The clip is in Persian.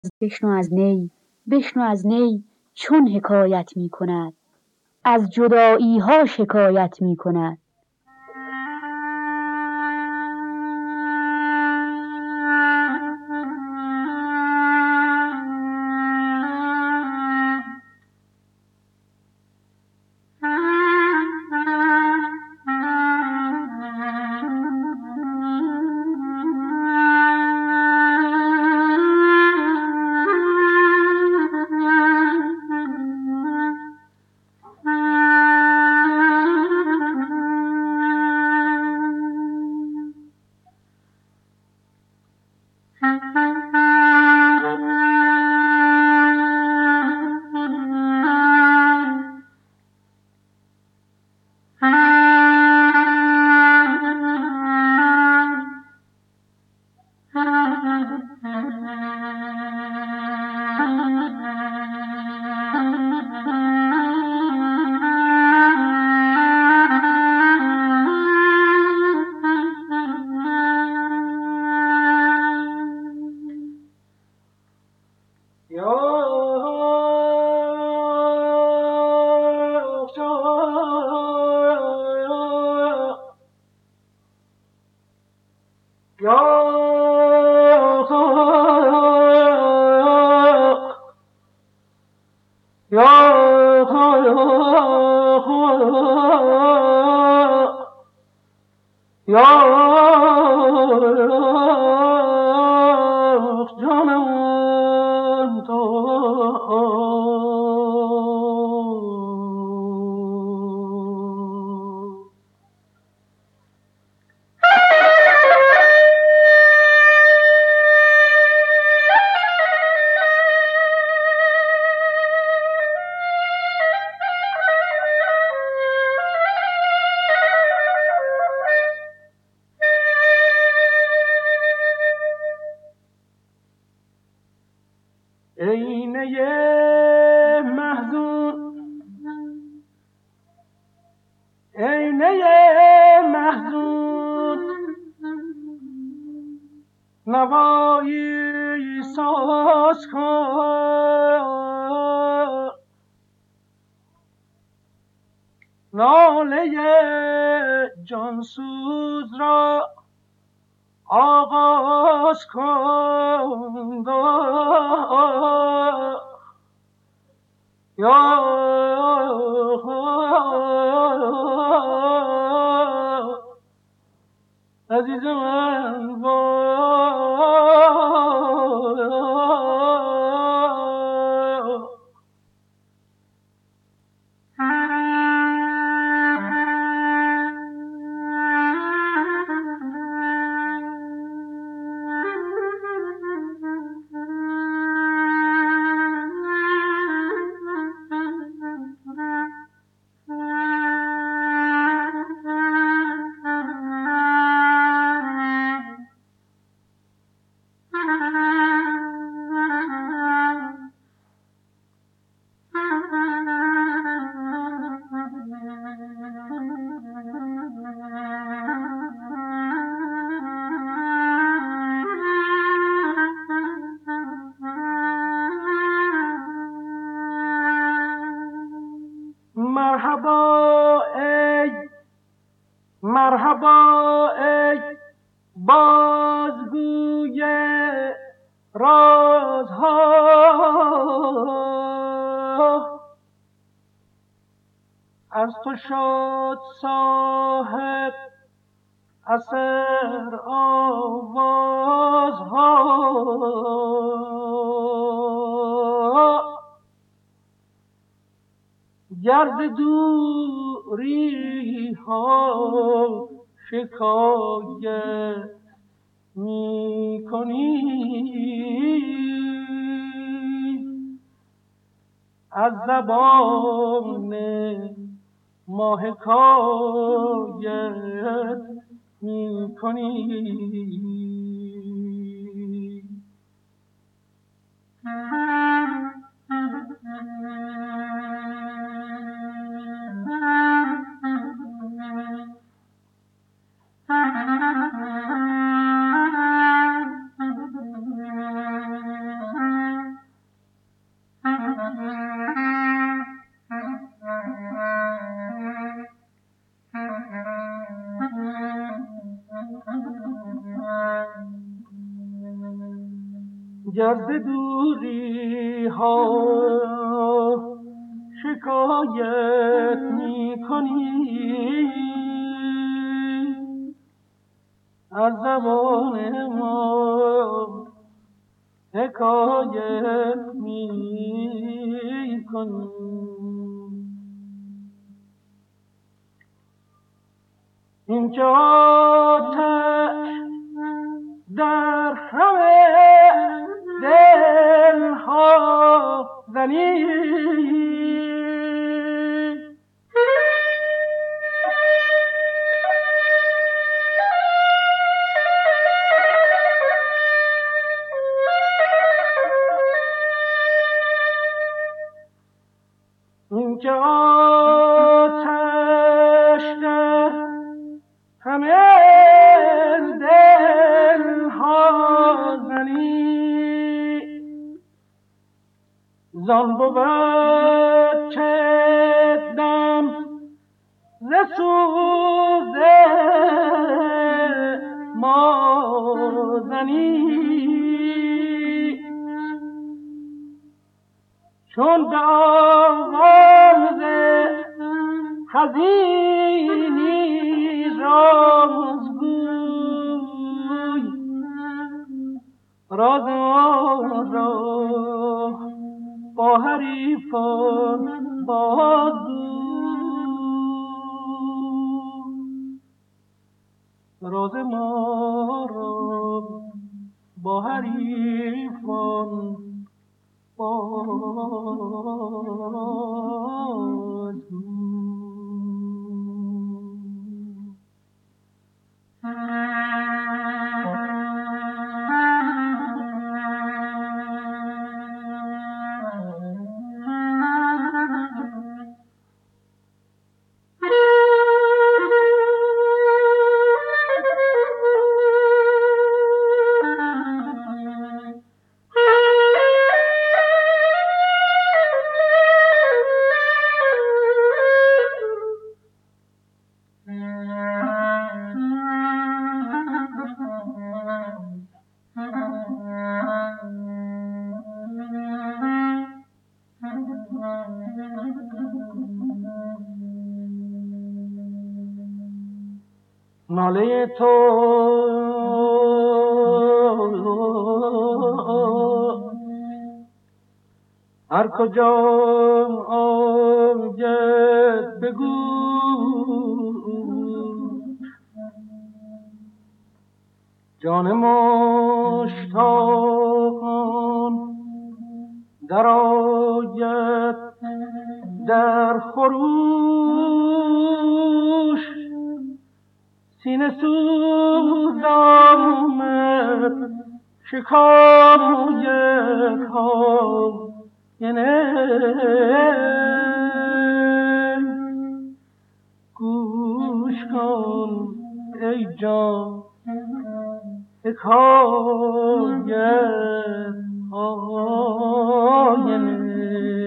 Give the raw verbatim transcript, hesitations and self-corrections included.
بشنو از نی بشنو از نی چون حکایت می کند، از جدایی ها شکایت می کند. نوایی ساز کن، ناله جانسوز را آغاز کن. یا عزیز من مرحبا ای مرحبا ای بازگوی رازها، از تو شد صاحب اثر آوازها. گرد دوری ها شکایت می کنی، از زبان ما حکایت می کنی. گر ز دوری ها شکایت می کنی از زبان ما حکایت می کنی. این که آتش در همه دلها زنی این که آتش در همه دلها زنی زان بود که دم ز سوز ما زنی چون به آواز حزینی رازگوی راز ما را با حریفان بازگوی راز ما را با حریفان ناله تو هر کجا آید بگو جان مشتاقان در آید در خروش سینه سوز آمد شکایت ها یعنی گوش کن ای جان حکایت ها یعنی